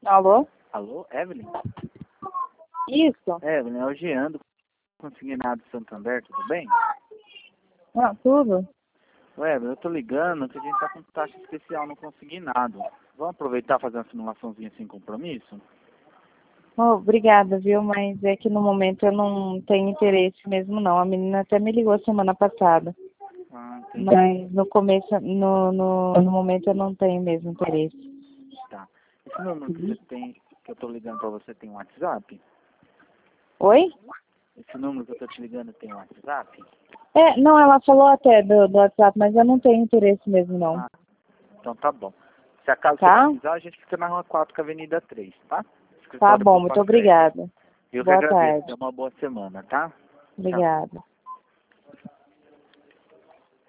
Alô? Alô, Evelyn? Isso? Evelyn, é o Jean do Consignado Santander, tudo bem? Ah, tudo? Evelyn, eu tô ligando que a gente tá com taxa especial no Consignado. Vamos aproveitar e fazer uma simulaçãozinha sem compromisso? Oh, obrigada, viu? Mas é que no momento eu não tenho interesse mesmo, não. A menina até me ligou semana passada. Ah, entendi. Mas no começo, no momento eu não tenho mesmo interesse. Tá. Esse número que você tem, que eu tô ligando pra você, tem um WhatsApp? Oi? Esse número que eu tô te ligando tem um WhatsApp? É, não, ela falou até do WhatsApp, mas eu não tenho interesse mesmo, não. Ah, então tá bom. Se acaso Tá? você precisar, a gente fica na Rua 4, com a Avenida 3, tá? Tá Escritório bom, muito Poupa Crédito. obrigada. Eu que Boa agradeço. tarde. Tenha uma boa semana, tá? Tchau. Obrigada.